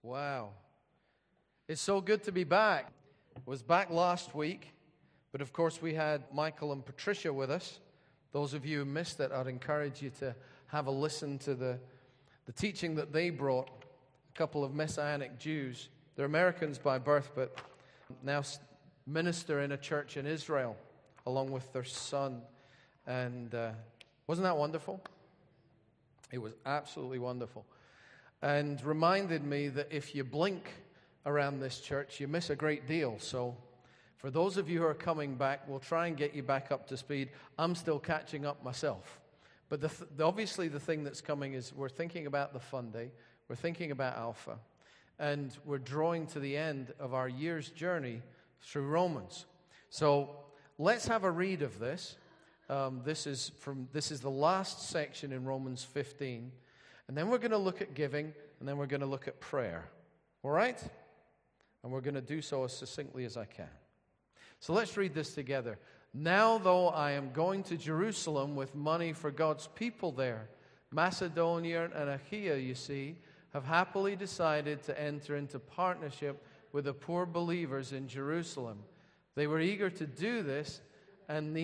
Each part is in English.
Wow. It's so good to be back. I was back last week, but of course we had Michael and Patricia with us. Those of you who missed it, I'd encourage you to have a listen to the teaching that they brought. A couple of Messianic Jews. They're Americans by birth, but now minister in a church in Israel along with their son. And wasn't that wonderful? It was absolutely wonderful. And reminded me that if you blink around this church, you miss a great deal. So for those of you who are coming back, we'll try and get you back up to speed. I'm still catching up myself. But obviously the thing that's coming is we're thinking about the Fun Day. We're thinking about Alpha. And we're drawing to the end of our year's journey through Romans. So let's have a read of this. This is the last section in Romans 15. And then we're going to look at giving, and then we're going to look at prayer. All right? And we're going to do so as succinctly as I can. So let's read this together. Now, though I am going to Jerusalem with money for God's people there, Macedonia and Achaia, you see, have happily decided to enter into partnership with the poor believers in Jerusalem. They were eager to do this and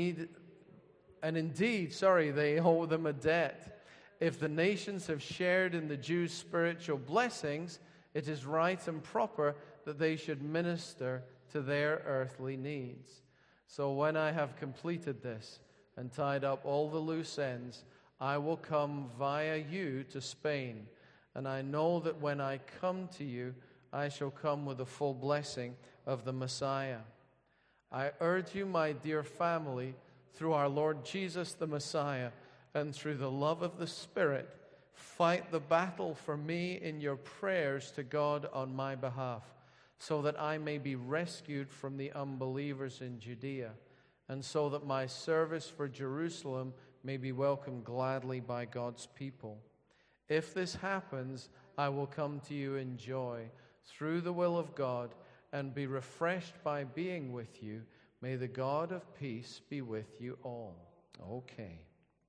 indeed, they owe them a debt. If the nations have shared in the Jews' spiritual blessings, it is right and proper that they should minister to their earthly needs. So when I have completed this and tied up all the loose ends, I will come via you to Spain. And I know that when I come to you, I shall come with the full blessing of the Messiah. I urge you, my dear family, through our Lord Jesus the Messiah, and through the love of the Spirit, fight the battle for me in your prayers to God on my behalf, so that I may be rescued from the unbelievers in Judea, and so that my service for Jerusalem may be welcomed gladly by God's people. If this happens, I will come to you in joy, through the will of God, and be refreshed by being with you. May the God of peace be with you all. Okay.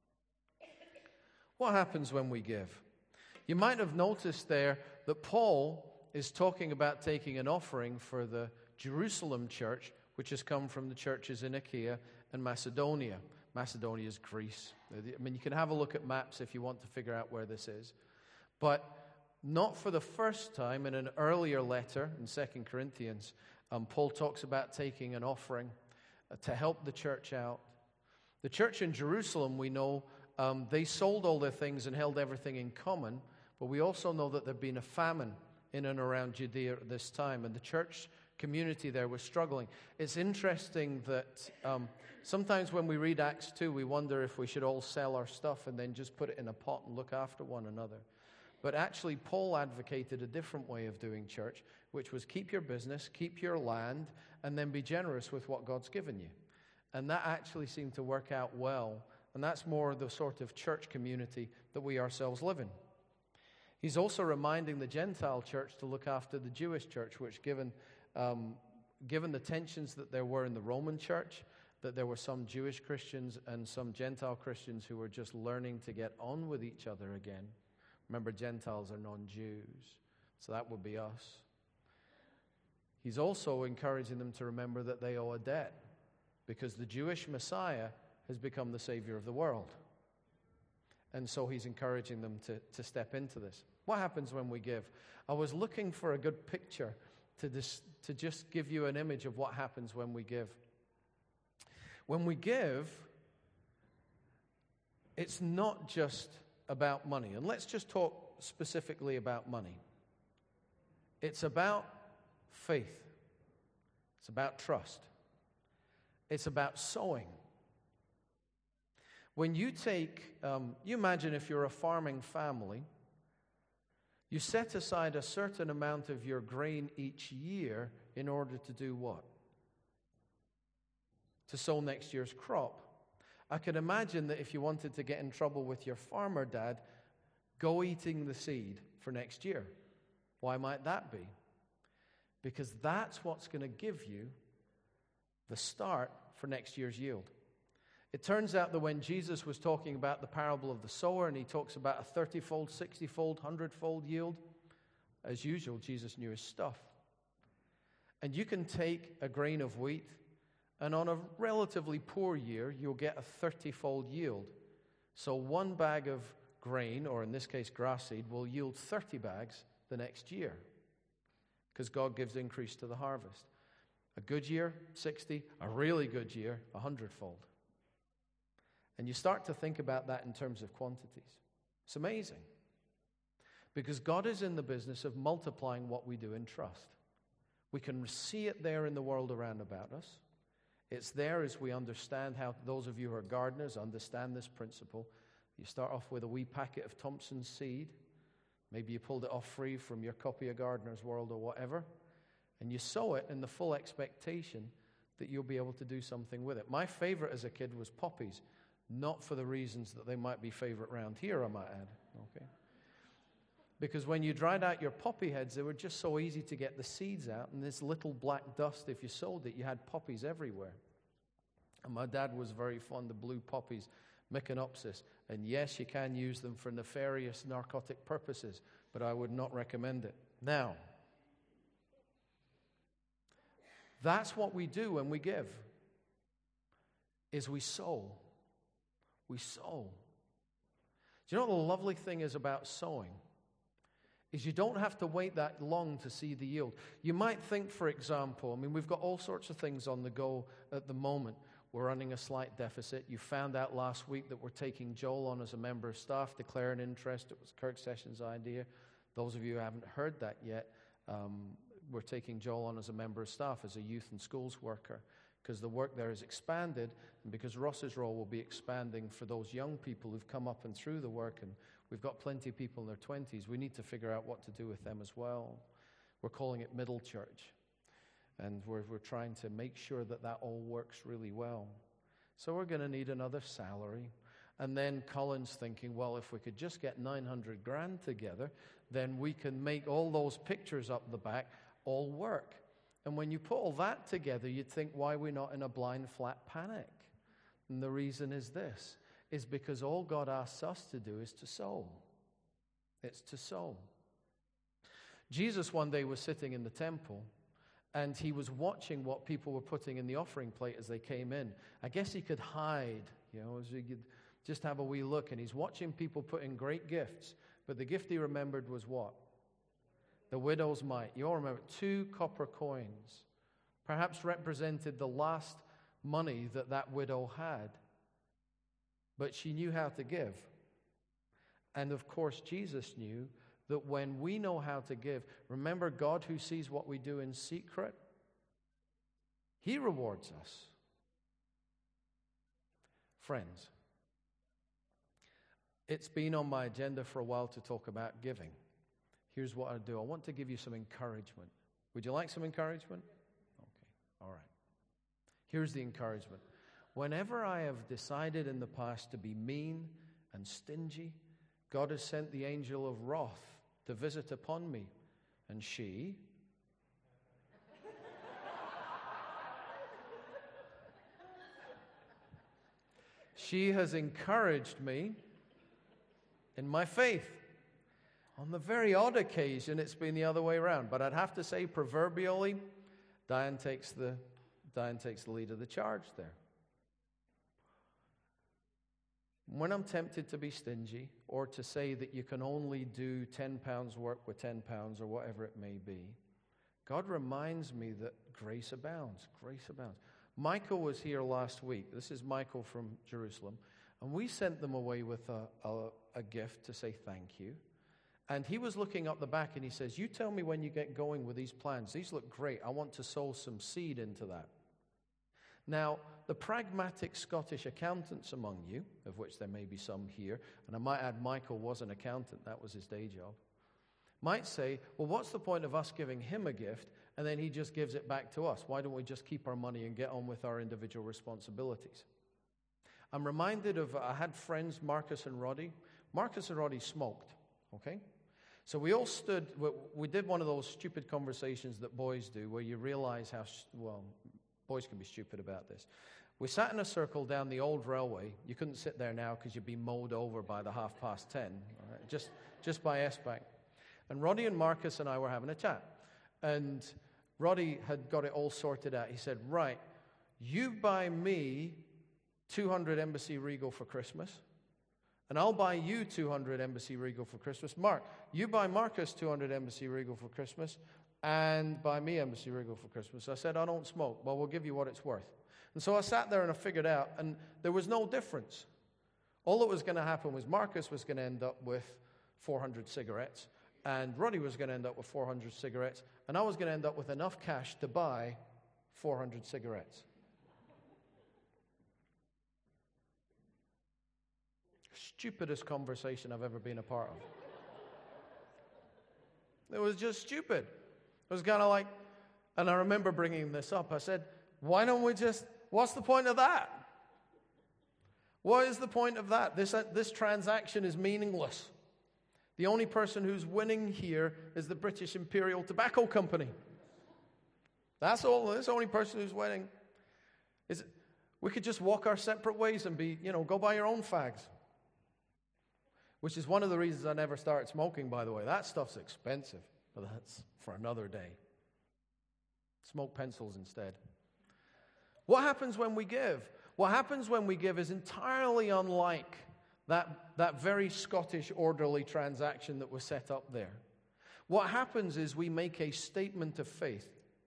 What happens when we give? You might have noticed there that Paul is talking about taking an offering for the Jerusalem church, which has come from the churches in Achaia and Macedonia. Macedonia is Greece. I mean, you can have a look at maps if you want to figure out where this is. But not for the first time, in an earlier letter in 2 Corinthians, Paul talks about taking an offering to help the church out. The church in Jerusalem, we know, they sold all their things and held everything in common, but we also know that there had been a famine in and around Judea at this time, and the church community there was struggling. It's interesting that sometimes when we read Acts 2, we wonder if we should all sell our stuff and then just put it in a pot and look after one another. But actually, Paul advocated a different way of doing church, which was keep your business, keep your land, and then be generous with what God's given you. And that actually seemed to work out well. And that's more the sort of church community that we ourselves live in. He's also reminding the Gentile church to look after the Jewish church, which given the tensions that there were in the Roman church, that there were some Jewish Christians and some Gentile Christians who were just learning to get on with each other again. Remember, Gentiles are non-Jews, so that would be us. He's also encouraging them to remember that they owe a debt, because the Jewish Messiah has become the Savior of the world. And so he's encouraging them to step into this. What happens when we give? I was looking for a good picture to just give you an image of what happens when we give. When we give, it's not just about money. And let's just talk specifically about money. It's about faith. It's about trust. It's about sowing. When you take, you imagine if you're a farming family, you set aside a certain amount of your grain each year in order to do what? To sow next year's crop. I can imagine that if you wanted to get in trouble with your farmer dad, go eating the seed for next year. Why might that be? Because that's what's going to give you the start for next year's yield. It turns out that when Jesus was talking about the parable of the sower, and he talks about a 30-fold, 60-fold, 100-fold yield, As usual, Jesus knew his stuff. And you can take a grain of wheat, and on a relatively poor year, you'll get a 30-fold yield. So one bag of grain, or in this case grass seed, will yield 30 bags the next year, because God gives increase to the harvest. A good year, 60. A really good year, 100-fold. And you start to think about that in terms of quantities. It's amazing. Because God is in the business of multiplying what we do in trust. We can see it there in the world around about us. It's there as we understand how, those of you who are gardeners understand this principle. You start off with a wee packet of Thompson's seed. Maybe you pulled it off free from your copy of Gardener's World or whatever. And you sow it in the full expectation that you'll be able to do something with it. My favorite as a kid was poppies. Not for the reasons that they might be favorite around here, I might add. Okay. Because when you dried out your poppy heads, they were just so easy to get the seeds out. And this little black dust, if you sold it, you had poppies everywhere. And my dad was very fond of blue poppies, Meconopsis. And yes, you can use them for nefarious narcotic purposes, but I would not recommend it. Now, that's what we do when we give, is we sow. We sow. Do you know what the lovely thing is about sowing? Is you don't have to wait that long to see the yield. You might think, for example, we've got all sorts of things on the go at the moment. We're running a slight deficit. You found out last week that we're taking Joel on as a member of staff, declare an interest. It was Kirk Sessions' idea. Those of you who haven't heard that yet, we're taking Joel on as a member of staff, as a youth and schools worker, because the work there is expanded, and because Ross's role will be expanding for those young people who've come up and through the work, and we've got plenty of people in their 20s. We need to figure out what to do with them as well. We're calling it Middle Church, and we're trying to make sure that that all works really well. So we're going to need another salary. And then Colin's thinking, well, if we could just get 900 grand together, then we can make all those pictures up the back all work. And when you put all that together, you'd think, why are we not in a blind, flat panic? And the reason is this, is because all God asks us to do is to sow. It's to sow. Jesus one day was sitting in the temple, and he was watching what people were putting in the offering plate as they came in. I guess he could hide, as he could just have a wee look, and he's watching people put in great gifts. But the gift he remembered was what? The widow's mite. You all remember, 2 copper coins, perhaps represented the last money that widow had. But she knew how to give. And of course, Jesus knew that when we know how to give, remember, God who sees what we do in secret, he rewards us. Friends, it's been on my agenda for a while to talk about giving. Here's what I do. I want to give you some encouragement. Would you like some encouragement? Okay, all right. Here's the encouragement. Whenever I have decided in the past to be mean and stingy, God has sent the angel of wrath to visit upon me. And she has encouraged me in my faith. On the very odd occasion, it's been the other way around. But I'd have to say, proverbially, Diane takes the lead of the charge there. When I'm tempted to be stingy, or to say that you can only do £10 work with £10 or whatever it may be, God reminds me that grace abounds. Grace abounds. Michael was here last week. This is Michael from Jerusalem. And we sent them away with a gift to say thank you. And he was looking up the back and he says, you tell me when you get going with these plans. These look great. I want to sow some seed into that. Now, the pragmatic Scottish accountants among you, of which there may be some here, and I might add Michael was an accountant, that was his day job, might say, well, what's the point of us giving him a gift and then he just gives it back to us? Why don't we just keep our money and get on with our individual responsibilities? I'm reminded of, I had friends, Marcus and Roddy. Marcus and Roddy smoked, okay? So we all stood, we did one of those stupid conversations that boys do where you realize how, boys can be stupid about this. We sat in a circle down the old railway. You couldn't sit there now because you'd be mowed over by the 10:30, all right? just by S-Bank. And Roddy and Marcus and I were having a chat. And Roddy had got it all sorted out. He said, right, you buy me 200 Embassy Regal for Christmas, and I'll buy you 200 Embassy Regal for Christmas. Mark, you buy Marcus 200 Embassy Regal for Christmas, and buy me Embassy Regal for Christmas. I said, I don't smoke. Well, we'll give you what it's worth. And so I sat there and I figured out, and there was no difference. All that was going to happen was Marcus was going to end up with 400 cigarettes, and Roddy was going to end up with 400 cigarettes, and I was going to end up with enough cash to buy 400 cigarettes. Stupidest conversation I've ever been a part of. It was just stupid. It was kind of like, and I remember bringing this up. I said, why don't we just, what's the point of that? What is the point of that? This transaction is meaningless. The only person who's winning here is the British Imperial Tobacco Company. That's all. That's the only person who's winning. We could just walk our separate ways and be, go buy your own fags. Which is one of the reasons I never started smoking, by the way. That stuff's expensive, but that's for another day. Smoke pencils instead. What happens when we give? What happens when we give is entirely unlike that very Scottish orderly transaction that was set up there. What happens is we make a statement of faith.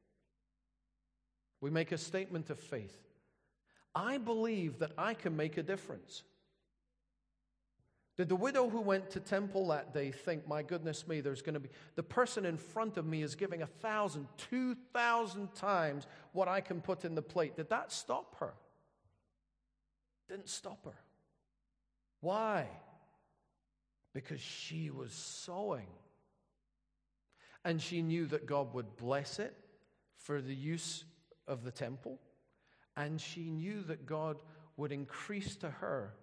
We make a statement of faith. I believe that I can make a difference. Did the widow who went to temple that day think, my goodness me, there's going to be, the person in front of me is giving 1,000, 2,000 times what I can put in the plate? Did that stop her? Didn't stop her. Why? Because she was sowing. And she knew that God would bless it for the use of the temple. And she knew that God would increase to her.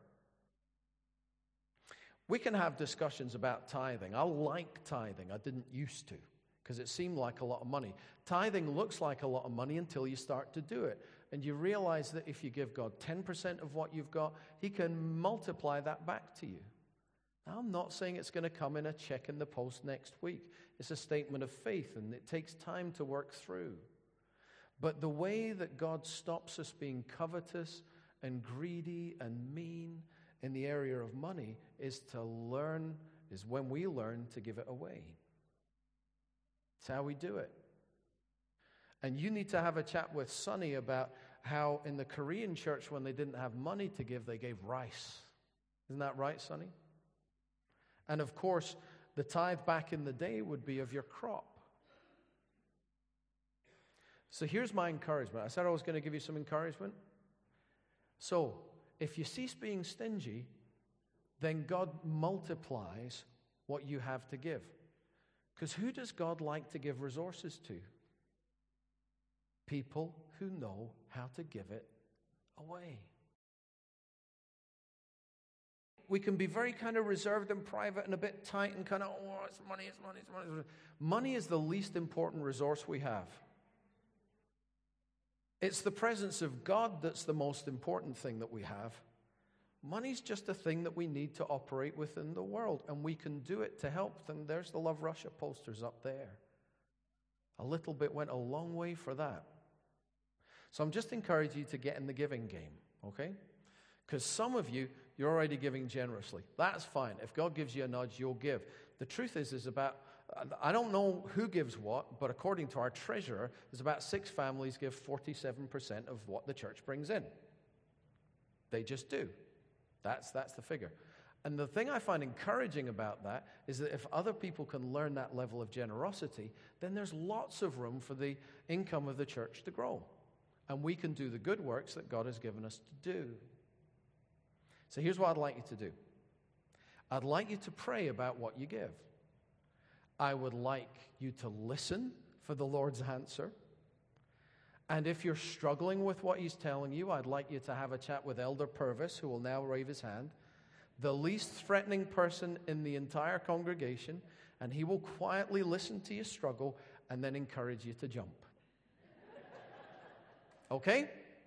We can have discussions about tithing. I like tithing. I didn't used to because it seemed like a lot of money. Tithing looks like a lot of money until you start to do it. And you realize that if you give God 10% of what you've got, He can multiply that back to you. Now, I'm not saying it's going to come in a check in the post next week. It's a statement of faith, and it takes time to work through. But the way that God stops us being covetous and greedy and mean in the area of money is when we learn to give it away. It's how we do it. And you need to have a chat with Sonny about how in the Korean church, when they didn't have money to give, they gave rice. Isn't that right, Sonny? And of course, the tithe back in the day would be of your crop. So here's my encouragement. I said I was going to give you some encouragement. So, if you cease being stingy, then God multiplies what you have to give. Because who does God like to give resources to? People who know how to give it away. We can be very kind of reserved and private and a bit tight and kind of, it's money, it's money, it's money. Money is the least important resource we have. It's the presence of God that's the most important thing that we have. Money's just a thing that we need to operate within the world, and we can do it to help them. There's the Love Russia posters up there. A little bit went a long way for that. So I'm just encouraging you to get in the giving game, okay? Because some of you, you're already giving generously. That's fine. If God gives you a nudge, you'll give. The truth is about, I don't know who gives what, but according to our treasurer, there's about 6 families give 47% of what the church brings in. They just do. That's the figure. And the thing I find encouraging about that is that if other people can learn that level of generosity, then there's lots of room for the income of the church to grow. And we can do the good works that God has given us to do. So here's what I'd like you to do. I'd like you to pray about what you give. I would like you to listen for the Lord's answer. And if you're struggling with what He's telling you, I'd like you to have a chat with Elder Purvis, who will now raise his hand, the least threatening person in the entire congregation, and he will quietly listen to your struggle and then encourage you to jump. Okay?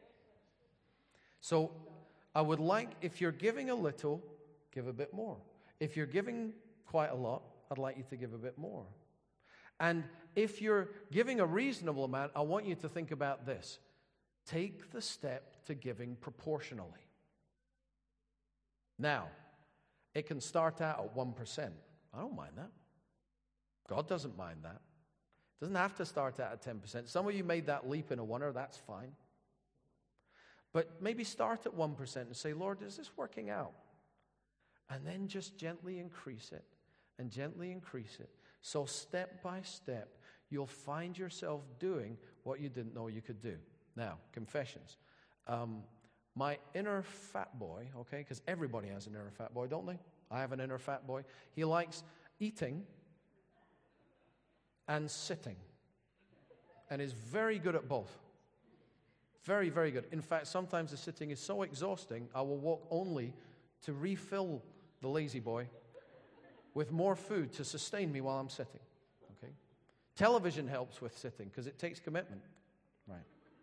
So I would like, if you're giving a little, give a bit more. If you're giving quite a lot, I'd like you to give a bit more. And if you're giving a reasonable amount, I want you to think about this. Take the step to giving proportionally. Now, it can start out at 1%. I don't mind that. God doesn't mind that. It doesn't have to start out at 10%. Some of you made that leap in a wonder. That's fine. But maybe start at 1% and say, Lord, is this working out? And then just gently increase it and gently increase it. So step by step, you'll find yourself doing what you didn't know you could do. Now, confessions. My inner fat boy, okay, because everybody has an inner fat boy, don't they? I have an inner fat boy. He likes eating and sitting and is very good at both. Very, very good. In fact, sometimes the sitting is so exhausting, I will walk only to refill the lazy boy with more food to sustain me while I'm sitting. Okay? Television helps with sitting because it takes commitment. Right.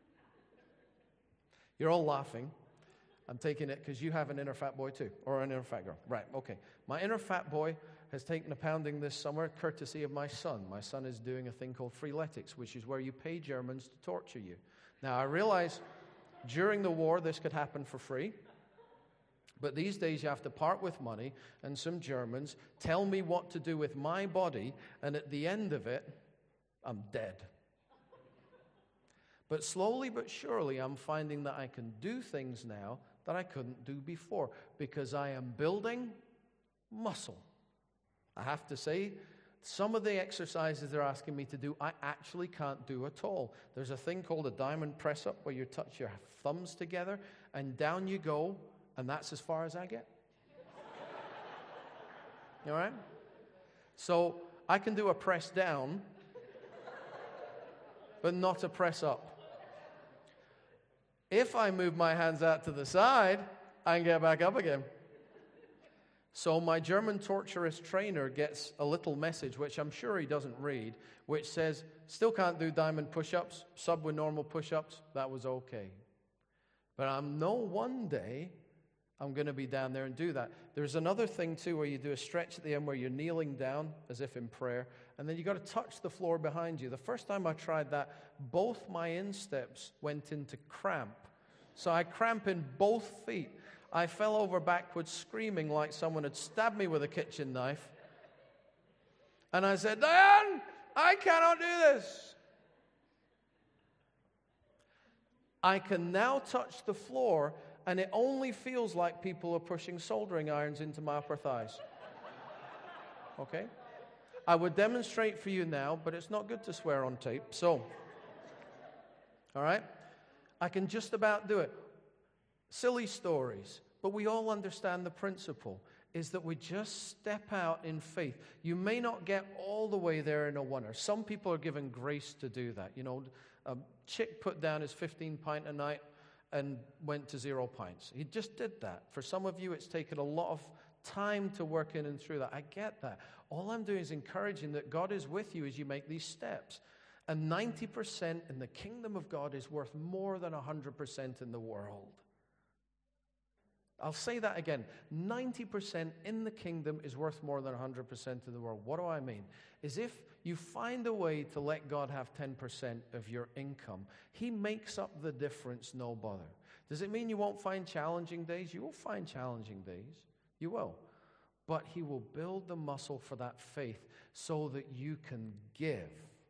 You're all laughing. I'm taking it because you have an inner fat boy too, or an inner fat girl. Right, okay. My inner fat boy has taken a pounding this summer courtesy of my son. My son is doing a thing called freeletics, which is where you pay Germans to torture you. Now, I realize during the war this could happen for free, but these days you have to part with money, and some Germans tell me what to do with my body, and at the end of it, I'm dead. But slowly but surely, I'm finding that I can do things now that I couldn't do before because I am building muscle. I have to say, some of the exercises they're asking me to do, I actually can't do at all. There's a thing called a diamond press-up where you touch your thumbs together and down you go, and that's as far as I get. You all right? So I can do a press down, but not a press up. If I move my hands out to the side, I can get back up again. So my German torturous trainer gets a little message, which I'm sure he doesn't read, which says, still can't do diamond push-ups, sub with normal push-ups. That was okay. But I know one day I'm going to be down there and do that. There's another thing, too, where you do a stretch at the end where you're kneeling down as if in prayer, and then you got to touch the floor behind you. The first time I tried that, both my insteps went into cramp. So I cramp in both feet. I fell over backwards screaming like someone had stabbed me with a kitchen knife. And I said, Diane, I cannot do this. I can now touch the floor, and it only feels like people are pushing soldering irons into my upper thighs. Okay? I would demonstrate for you now, but it's not good to swear on tape. So, all right? I can just about do it. Silly stories, but we all understand the principle, is that we just step out in faith. You may not get all the way there in a wonder. Some people are given grace to do that. You know, a chick put down his 15 pint a night and went to 0 pints. He just did that. For some of you, it's taken a lot of time to work in and through that. I get that. All I'm doing is encouraging that God is with you as you make these steps. And 90% in the kingdom of God is worth more than 100% in the world. I'll say that again. 90% in the kingdom is worth more than 100% in the world. What do I mean? Is if you find a way to let God have 10% of your income, He makes up the difference, no bother. Does it mean you won't find challenging days? You will find challenging days. You will. But He will build the muscle for that faith so that you can give.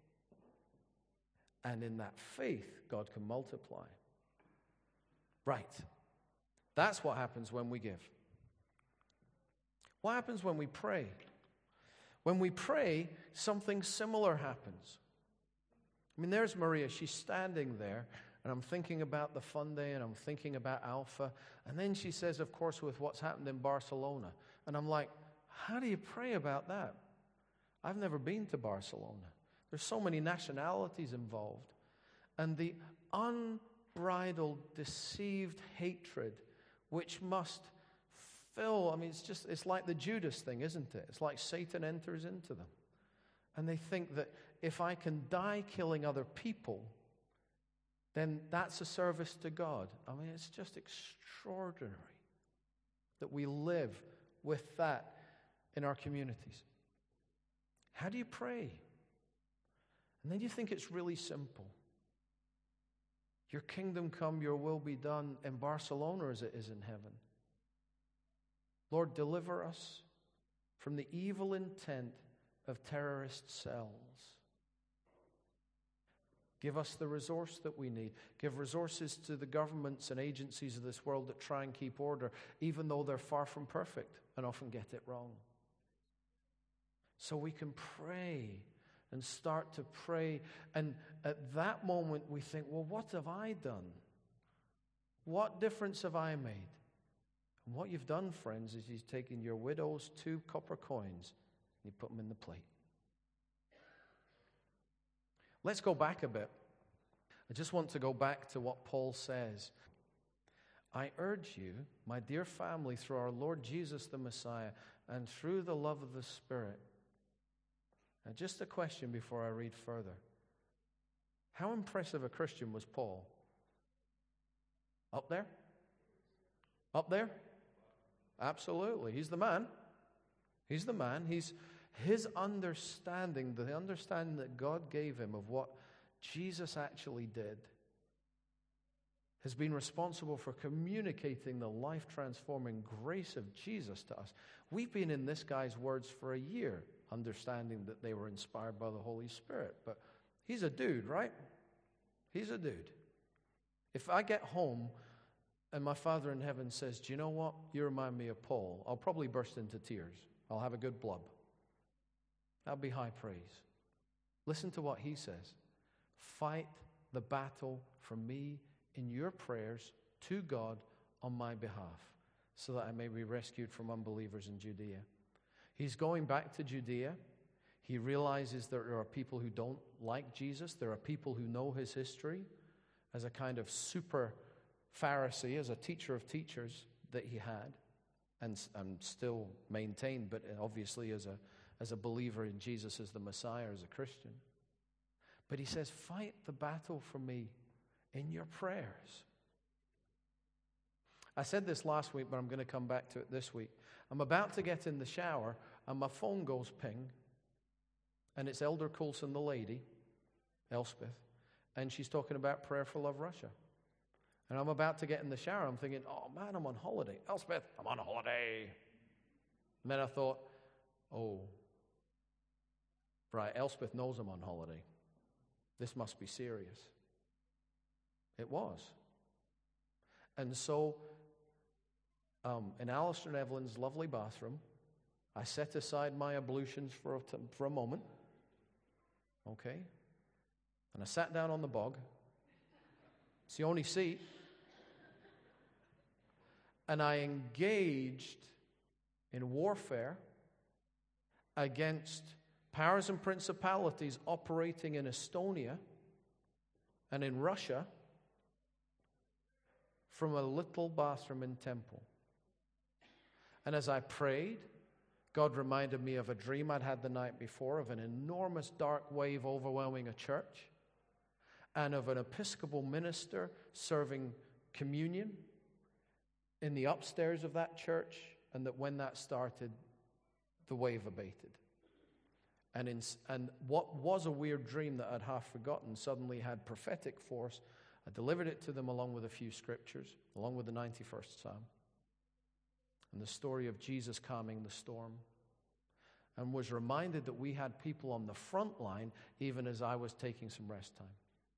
And in that faith, God can multiply. Right. That's what happens when we give. What happens when we pray? When we pray, something similar happens. I mean, there's Maria. She's standing there, and I'm thinking about the fun day, and I'm thinking about Alpha. And then she says, of course, with what's happened in Barcelona. And I'm like, how do you pray about that? I've never been to Barcelona. There's so many nationalities involved. And the unbridled, deceived hatred which must fill, I mean, it's like the Judas thing, isn't it? It's like Satan enters into them. And they think that if I can die killing other people, then that's a service to God. I mean, it's just extraordinary that we live with that in our communities. How do you pray? And then you think it's really simple. Your kingdom come, your will be done in Barcelona as it is in heaven. Lord, deliver us from the evil intent of terrorist cells. Give us the resource that we need. Give resources to the governments and agencies of this world that try and keep order, even though they're far from perfect and often get it wrong. So we can pray and start to pray. And at that moment we think, well, what have I done? What difference have I made? And what you've done, friends, is you've taken your widow's 2 copper coins and you put them in the plate. Let's go back a bit. I just want to go back to what Paul says. I urge you, my dear family, through our Lord Jesus the Messiah and through the love of the Spirit. Now, just a question before I read further. How impressive a Christian was Paul? Up there? Up there? Absolutely. He's the man. He's the man. His understanding, the understanding that God gave him of what Jesus actually did, has been responsible for communicating the life-transforming grace of Jesus to us. We've been in this guy's words for a year, understanding that they were inspired by the Holy Spirit. But he's a dude, right? He's a dude. If I get home and my Father in heaven says, do you know what? You remind me of Paul. I'll probably burst into tears. I'll have a good blub. That'll be high praise. Listen to what he says. Fight the battle for me in your prayers to God on my behalf, so that I may be rescued from unbelievers in Judea. He's going back to Judea. He realizes that there are people who don't like Jesus. There are people who know his history as a kind of super Pharisee, as a teacher of teachers that he had and still maintained, but obviously as a believer in Jesus as the Messiah, as a Christian. But he says, fight the battle for me in your prayers. I said this last week, but I'm going to come back to it this week. I'm about to get in the shower, and my phone goes ping, and it's Elder Coulson, the lady, Elspeth, and she's talking about Prayer for Love Russia. And I'm about to get in the shower. I'm thinking, oh, man, I'm on holiday. Elspeth, I'm on holiday. And then I thought, oh, right, Elspeth knows I'm on holiday. This must be serious. It was. And so, in Alistair and Evelyn's lovely bathroom, I set aside my ablutions for a moment. Okay? And I sat down on the bog. It's the only seat. And I engaged in warfare against powers and principalities operating in Estonia and in Russia from a little bathroom in Temple. And as I prayed, God reminded me of a dream I'd had the night before of an enormous dark wave overwhelming a church and of an Episcopal minister serving communion in the upstairs of that church, and that when that started, the wave abated. And what was a weird dream that I'd half forgotten suddenly had prophetic force. I delivered it to them along with a few scriptures, along with the 91st Psalm, and the story of Jesus calming the storm, and was reminded that we had people on the front line even as I was taking some rest time.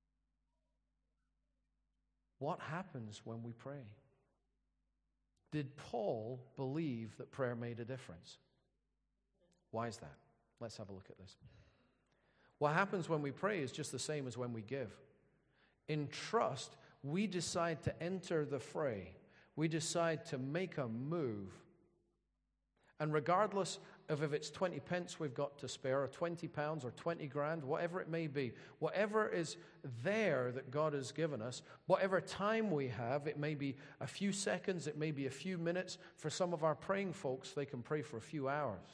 What happens when we pray? Did Paul believe that prayer made a difference? Why is that? Let's have a look at this. What happens when we pray is just the same as when we give. In trust, we decide to enter the fray. We decide to make a move. And regardless of if it's 20 pence we've got to spare, or 20 pounds, or 20 grand, whatever it may be, whatever is there that God has given us, whatever time we have, it may be a few seconds, it may be a few minutes. For some of our praying folks, they can pray for a few hours.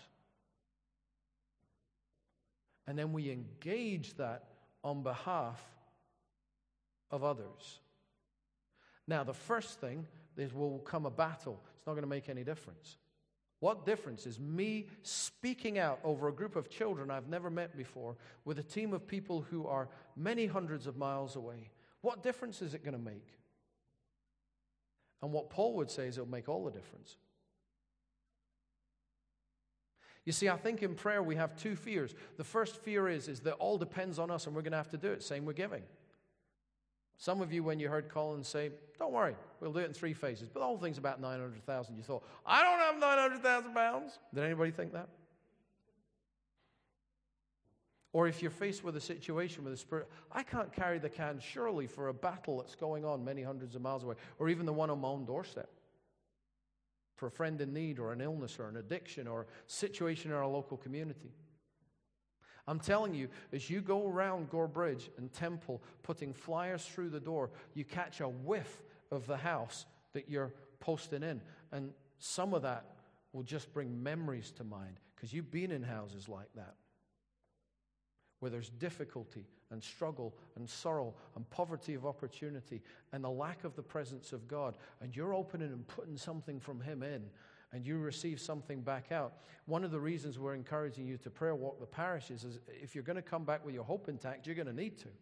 And then we engage that on behalf of others. Now, the first thing is will come a battle. It's not going to make any difference. What difference is me speaking out over a group of children I've never met before with a team of people who are many hundreds of miles away? What difference is it going to make? And what Paul would say is it'll make all the difference. You see, I think in prayer we have two fears. The first fear is that all depends on us and we're going to have to do it. Same with giving. Some of you, when you heard Colin say, don't worry, we'll do it in 3 phases. But the whole thing's about 900,000. You thought, I don't have 900,000 pounds. Did anybody think that? Or if you're faced with a situation with a spirit, I can't carry the can surely for a battle that's going on many hundreds of miles away, or even the one on my own doorstep, for a friend in need or an illness or an addiction or a situation in our local community. I'm telling you, as you go around Gore Bridge and Temple putting flyers through the door, you catch a whiff of the house that you're posting in. And some of that will just bring memories to mind, because you've been in houses like that, where there's difficulty and struggle and sorrow and poverty of opportunity and the lack of the presence of God. And you're opening and putting something from Him in, and you receive something back out. One of the reasons we're encouraging you to prayer walk the parishes is if you're going to come back with your hope intact, you're going to need to.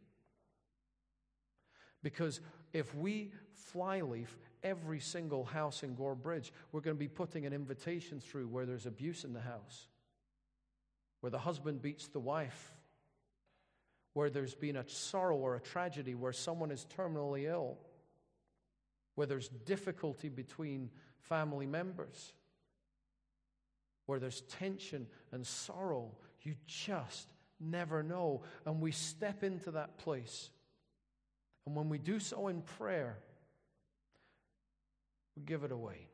Because if we flyleaf every single house in Gore Bridge, we're going to be putting an invitation through where there's abuse in the house, where the husband beats the wife, where there's been a sorrow or a tragedy, where someone is terminally ill, where there's difficulty between family members, where there's tension and sorrow. You just never know. And we step into that place. And when we do so in prayer, we give it away.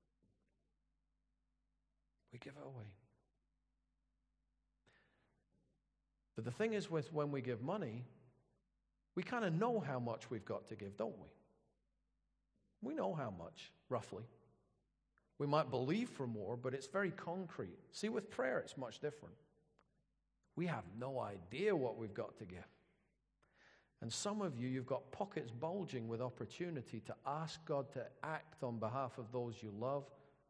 We give it away. But the thing is, with when we give money, we kind of know how much we've got to give, don't we? We know how much, roughly. We might believe for more, but it's very concrete. See, with prayer, it's much different. We have no idea what we've got to give. And some of you, you've got pockets bulging with opportunity to ask God to act on behalf of those you love.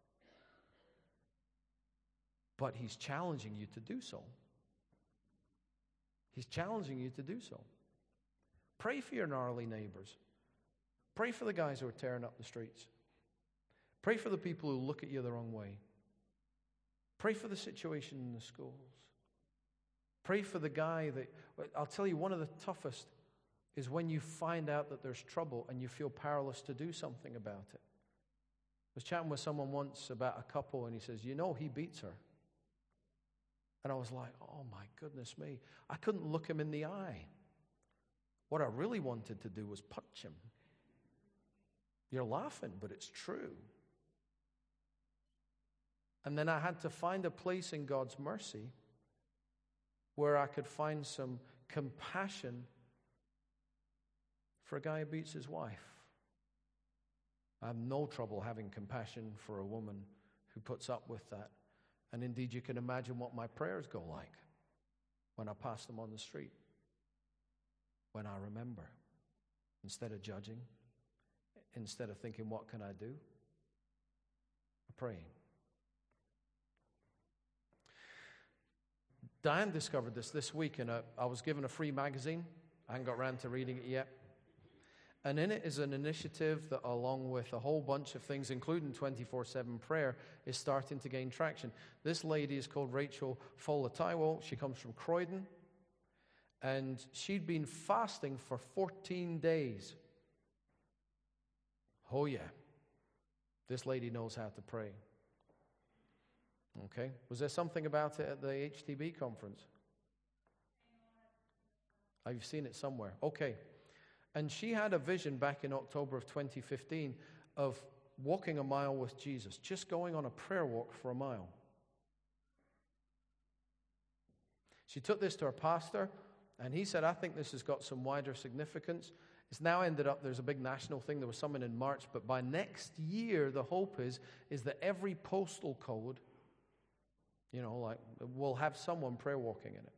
But He's challenging you to do so. He's challenging you to do so. Pray for your gnarly neighbors. Pray for the guys who are tearing up the streets. Pray for the people who look at you the wrong way. Pray for the situation in the schools. Pray for the guy that, I'll tell you, one of the toughest is when you find out that there's trouble and you feel powerless to do something about it. I was chatting with someone once about a couple, and he says, you know, he beats her. And I was like, oh my goodness me. I couldn't look him in the eye. What I really wanted to do was punch him. You're laughing, but it's true. And then I had to find a place in God's mercy where I could find some compassion for a guy who beats his wife. I have no trouble having compassion for a woman who puts up with that. And indeed, you can imagine what my prayers go like when I pass them on the street. When I remember, instead of judging, instead of thinking, what can I do? I'm praying. Diane discovered this week, and I was given a free magazine. I haven't got around to reading it yet. And in it is an initiative that, along with a whole bunch of things, including 24/7 prayer, is starting to gain traction. This lady is called Rachel Fola-Taiwo. She comes from Croydon. And she'd been fasting for 14 days. Oh, yeah. This lady knows how to pray. Okay. Was there something about it at the HTB conference? I've seen it somewhere. Okay. And she had a vision back in October of 2015 of walking a mile with Jesus, just going on a prayer walk for a mile. She took this to her pastor, and he said, I think this has got some wider significance. It's now ended up, there's a big national thing. There was something in March, but by next year, the hope is that every postal code, will have someone prayer walking in it.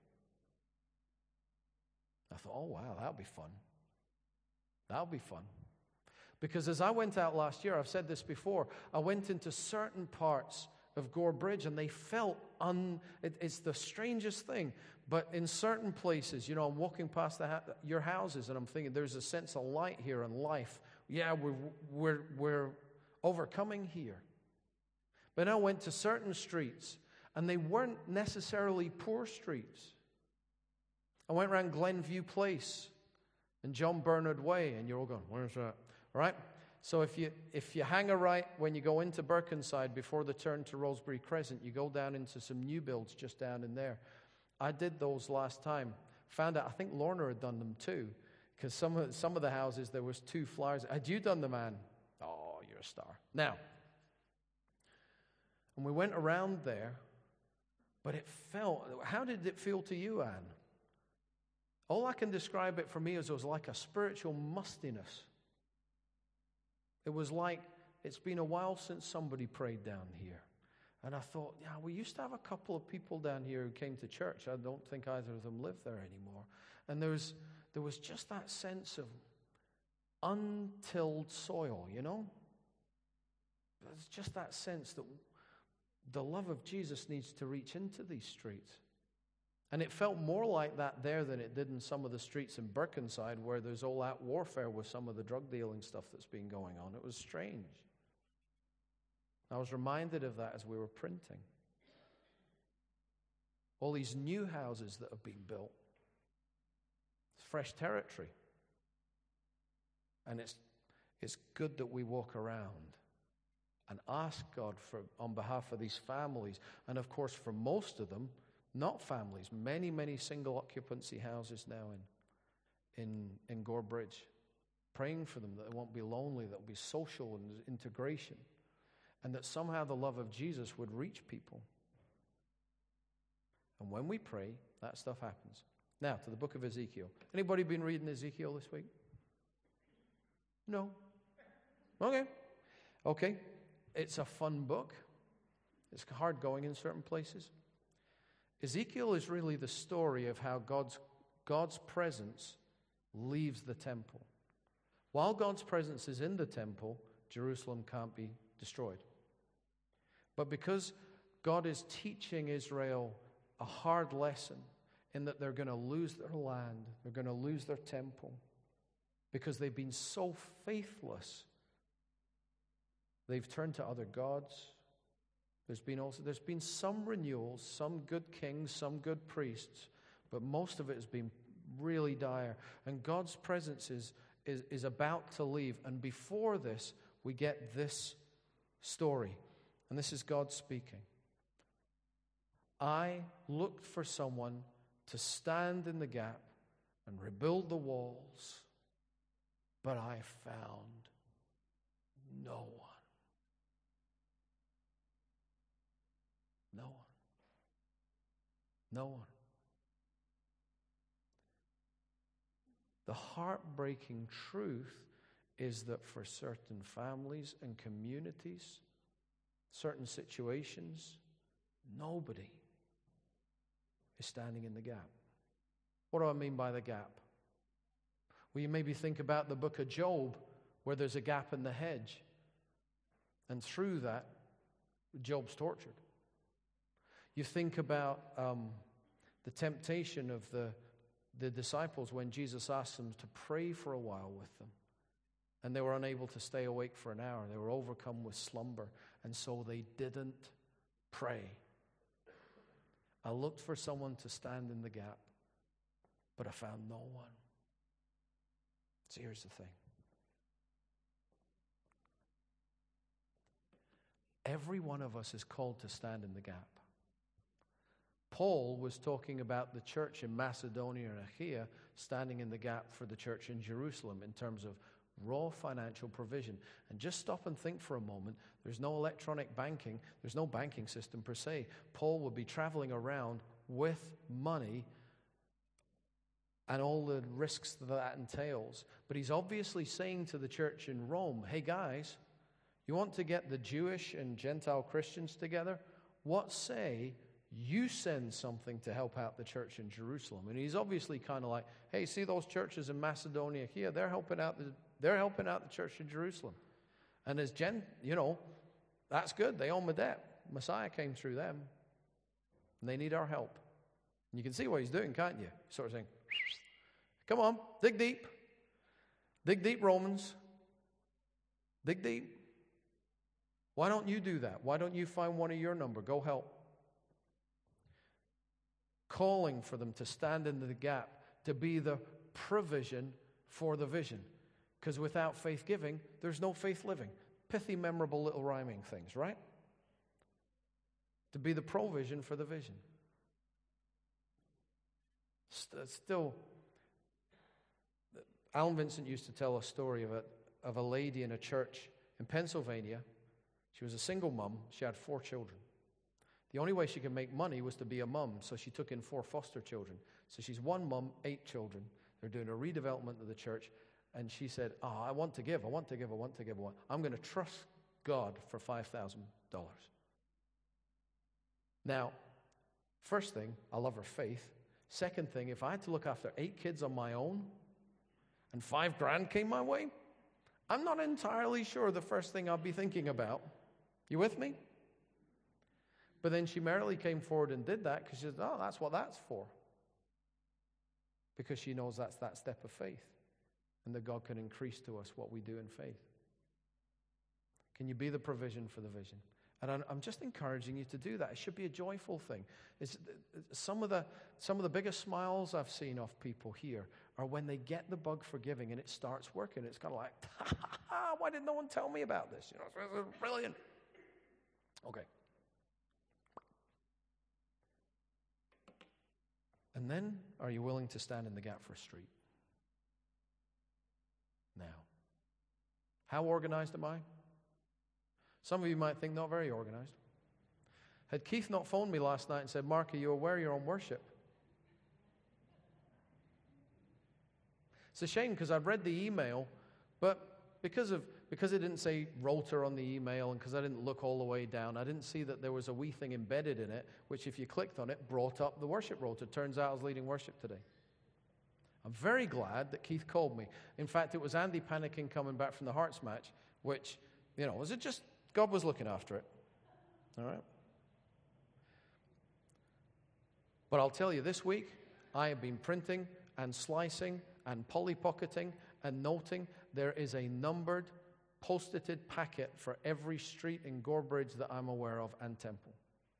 I thought, oh, wow, that'll be fun. That'll be fun. Because as I went out last year, I've said this before, I went into certain parts of Gore Bridge, and they felt it's the strangest thing. But in certain places, you know, I'm walking past your houses, and I'm thinking there's a sense of light here and life. Yeah, we're overcoming here. But I went to certain streets, and they weren't necessarily poor streets. I went around Glenview Place and John Bernard Way, and you're all going, where's that? All right? So if you hang a right when you go into Birkenside before the turn to Rosebery Crescent, you go down into some new builds just down in there. I did those last time. Found out, I think Lorna had done them too, because some of the houses, there was 2 flyers. Had you done them, Anne? Oh, you're a star. Now, and we went around there, but it felt, how did it feel to you, Anne? All I can describe it for me is it was like a spiritual mustiness. It was like, it's been a while since somebody prayed down here. And I thought, yeah, we used to have a couple of people down here who came to church. I don't think either of them live there anymore. And there was just that sense of untilled soil, you know? There's just that sense that the love of Jesus needs to reach into these streets. And it felt more like that there than it did in some of the streets in Birkenside, where there's all-out warfare with some of the drug dealing stuff that's been going on. It was strange. I was reminded of that as we were printing. All these new houses that have been built. It's fresh territory. And it's good that we walk around and ask God on behalf of these families. And of course, for most of them, not families, many, many single occupancy houses now in Gore Bridge. Praying for them that they won't be lonely, that will be social and integration. And that somehow the love of Jesus would reach people. And when we pray, that stuff happens. Now, to the book of Ezekiel. Anybody been reading Ezekiel this week? No? Okay. It's a fun book. It's hard going in certain places. Ezekiel is really the story of how God's presence leaves the temple. While God's presence is in the temple, Jerusalem can't be destroyed. But because God is teaching Israel a hard lesson in that they're going to lose their land, they're going to lose their temple, because they've been so faithless, they've turned to other gods. There's been some renewals, some good kings, some good priests, but most of it has been really dire. And God's presence is about to leave. And before this, we get this story. And this is God speaking. I looked for someone to stand in the gap and rebuild the walls, but I found no one. No one. No one. The heartbreaking truth is that for certain families and communities, certain situations, nobody is standing in the gap. What do I mean by the gap? Well, you maybe think about the book of Job, where there's a gap in the hedge. And through that, Job's tortured. You think about the temptation of the disciples when Jesus asked them to pray for a while with them. And they were unable to stay awake for an hour. They were overcome with slumber. And so they didn't pray. I looked for someone to stand in the gap, but I found no one. So here's the thing. Every one of us is called to stand in the gap. Paul was talking about the church in Macedonia and Achaia standing in the gap for the church in Jerusalem in terms of raw financial provision. And just stop and think for a moment. There's no electronic banking. There's no banking system per se. Paul would be traveling around with money and all the risks that entails. But he's obviously saying to the church in Rome, hey guys, you want to get the Jewish and Gentile Christians together? What say you send something to help out the church in Jerusalem? And he's obviously kind of like, hey, see those churches in Macedonia here? They're helping out the church in Jerusalem. And as that's good. They own my debt. Messiah came through them, and they need our help. And you can see what he's doing, can't you? Sort of saying, come on, dig deep. Dig deep, Romans. Dig deep. Why don't you do that? Why don't you find one of your number? Go help. Calling for them to stand in the gap, to be the provision for the vision. Because without faith giving, there's no faith living. Pithy, memorable little rhyming things, right? To be the provision for the vision. Still, Alan Vincent used to tell a story of a lady in a church in Pennsylvania. She was a single mom. She had 4 children. The only way she could make money was to be a mom, so she took in 4 foster children. So she's one mom, 8 children. They're doing a redevelopment of the church, and she said, I want to give. I'm going to trust God for $5,000. Now, first thing, I love her faith. Second thing, if I had to look after 8 kids on my own, and $5,000 came my way, I'm not entirely sure the first thing I'll be thinking about. You with me? But then she merrily came forward and did that because she said, that's what that's for. Because she knows that's that step of faith. And that God can increase to us what we do in faith. Can you be the provision for the vision? And I'm just encouraging you to do that. It should be a joyful thing. Some of the biggest smiles I've seen off people here are when they get the bug for giving and it starts working. It's kind of like, why did no one tell me about this? It's brilliant. Okay. And then, are you willing to stand in the gap for a street? Now, how organized am I? Some of you might think not very organized. Had Keith not phoned me last night and said, Mark, are you aware you're on worship? It's a shame because I've read the email, but because it didn't say Rota on the email and because I didn't look all the way down, I didn't see that there was a wee thing embedded in it, which if you clicked on it, brought up the worship Rota. Turns out I was leading worship today. I'm very glad that Keith called me. In fact, it was Andy panicking coming back from the Hearts match, which, was it just God was looking after it? All right? But I'll tell you, this week, I have been printing and slicing and poly-pocketing and noting. There is a numbered, post-it packet for every street in Gorebridge that I'm aware of and Temple.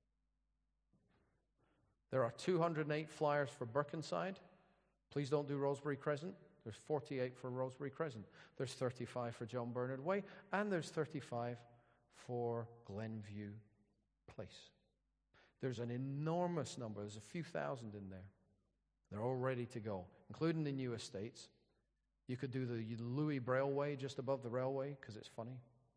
There are 208 flyers for Birkenside. Please don't do Rosebery Crescent. There's 48 for Rosebery Crescent. There's 35 for John Bernard Way. And there's 35 for Glenview Place. There's an enormous number. There's a few thousand in there. They're all ready to go, including the new estates. You could do the Louis Brailleway just above the railway because it's funny.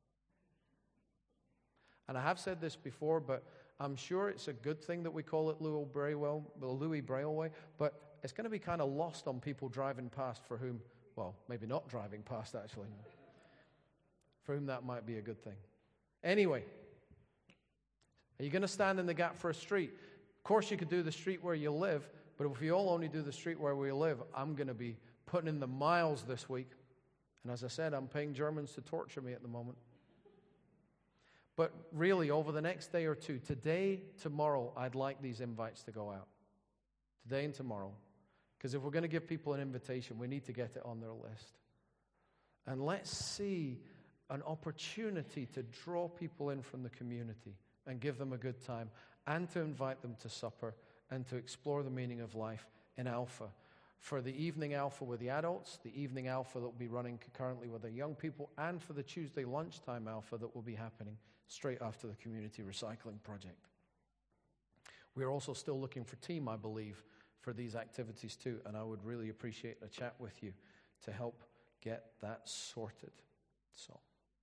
And I have said this before, but I'm sure it's a good thing that we call it Louis Brailleway, but it's going to be kind of lost on people driving past for whom, well, maybe not driving past actually, for whom that might be a good thing. Anyway, are you going to stand in the gap for a street? Of course you could do the street where you live, but if we all only do the street where we live, I'm going to be putting in the miles this week. And as I said, I'm paying Germans to torture me at the moment. But really, over the next day or two, today, tomorrow, I'd like these invites to go out. Today and tomorrow. Because if we're going to give people an invitation, we need to get it on their list. And let's see an opportunity to draw people in from the community and give them a good time and to invite them to supper and to explore the meaning of life in Alpha. For the evening Alpha with the adults, the evening Alpha that will be running concurrently with the young people, and for the Tuesday lunchtime Alpha that will be happening straight after the community recycling project. We are also still looking for team, I believe, for these activities too, and I would really appreciate a chat with you to help get that sorted. So,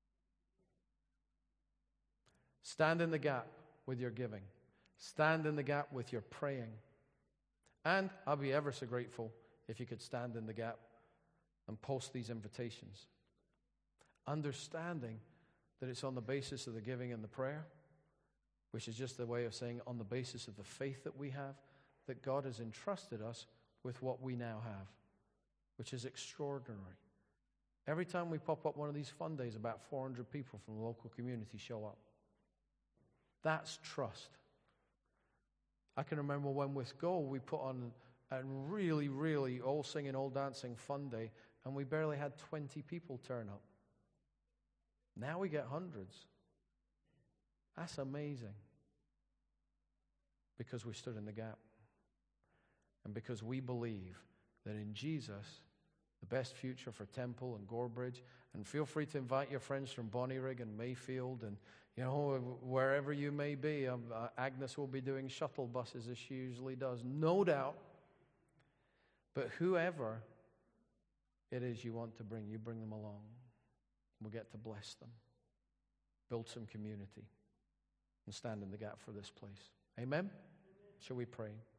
stand in the gap with your giving. Stand in the gap with your praying. And I'll be ever so grateful if you could stand in the gap and post these invitations. Understanding that it's on the basis of the giving and the prayer, which is just a way of saying on the basis of the faith that we have, that God has entrusted us with what we now have, which is extraordinary. Every time we pop up one of these fun days, about 400 people from the local community show up. That's trust. I can remember when with Go, we put on a really, really all singing, all dancing fun day, and we barely had 20 people turn up. Now we get hundreds. That's amazing. Because we stood in the gap. And because we believe that in Jesus, the best future for Temple and Gorebridge, and feel free to invite your friends from Bonnyrigg and Mayfield and, wherever you may be. Agnes will be doing shuttle buses as she usually does, no doubt. But whoever it is you want to bring, you bring them along. We'll get to bless them, build some community, and stand in the gap for this place. Amen? Shall we pray?